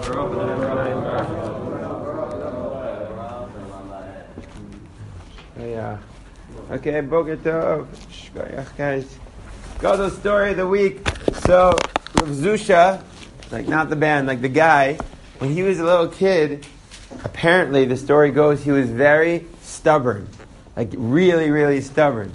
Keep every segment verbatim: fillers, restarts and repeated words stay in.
Yeah. Okay, Boker Tov. Shkoyach, guys. Go to the story of the week. So, Rav Zusha, like not the band, like the guy, when he was a little kid, apparently the story goes he was very stubborn. Like really, really stubborn.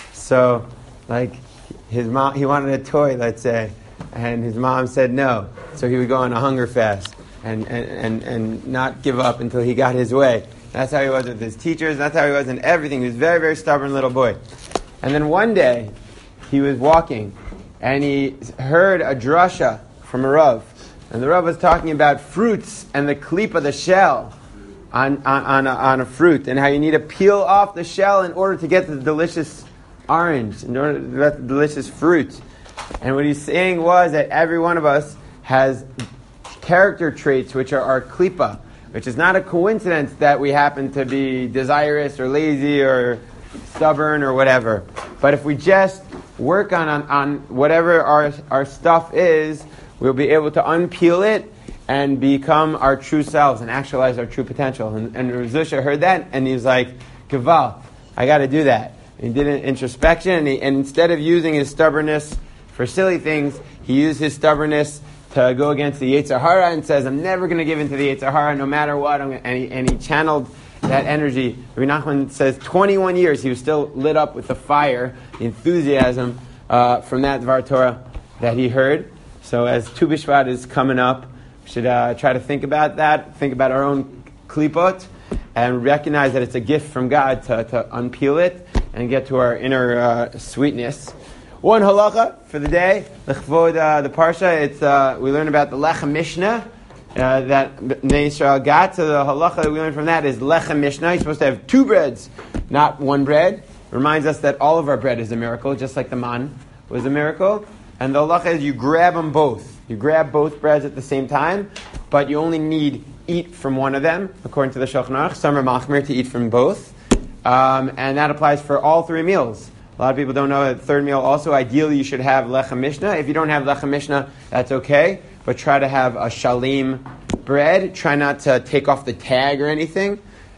So, like his mom, he wanted a toy, let's say, and his mom said no. So he would go on a hunger fast and, and, and, and not give up until he got his way. That's how he was with his teachers. That's how he was in everything. He was a very, very stubborn little boy. And then one day, he was walking, and he heard a drasha from a Rav. And the Rav was talking about fruits and the klipa, the shell, on, on, on, a, on a fruit, and how you need to peel off the shell in order to get the delicious orange, in order to get the delicious fruit. And what he's saying was that every one of us has character traits which are our klipa, which is not a coincidence that we happen to be desirous or lazy or stubborn or whatever. But if we just work on, on, on whatever our, our stuff is, we'll be able to unpeel it and become our true selves and actualize our true potential. And, and Rav Zusha heard that, and he was like, Geval, I got to do that. And he did an introspection, and, he, and instead of using his stubbornness for silly things, he used his stubbornness to go against the Yetzer Hara and says, I'm never going to give in to the Yetzer Hara no matter what. I'm gonna, and, he, and he channeled that energy. Rabbi Nachman says twenty-one years he was still lit up with the fire, the enthusiasm uh, from that Dvar Torah that he heard. So as Tu B'Shvat is coming up, we should uh, try to think about that, think about our own klipot, and recognize that it's a gift from God to, to unpeel it and get to our inner uh, sweetness. One halacha for the day, l'chvod uh, the parsha. It's uh, we learn about the lechem mishnah uh, that Bnei Yisrael got. So the halacha that we learn from that is lechem mishnah. You're supposed to have two breads, not one bread. Reminds us that all of our bread is a miracle, just like the man was a miracle. And the halacha is you grab them both. You grab both breads at the same time, but you only need eat from one of them, according to the Shulchan Aruch. Some are machmir to eat from both, um, and that applies for all three meals. A lot of people don't know that third meal also, ideally you should have lechem mishnah. If you don't have lechem mishnah, that's okay. But try to have a shalim bread. Try not to take off the tag or anything.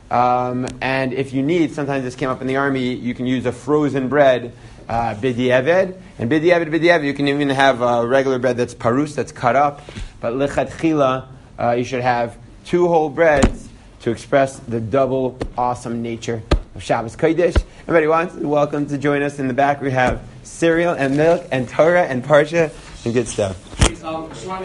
Um, and if you need, sometimes this came up in the army, you can use a frozen bread, uh, b'di'eved. And b'di'eved, b'di'eved, you can even have a regular bread that's parus, that's cut up. But lichatchila, uh, you should have two whole breads to express the double awesome nature of Shabbos Kodesh. Everybody wants welcome to join us. In the back we have cereal and milk and Torah and Parsha and good stuff.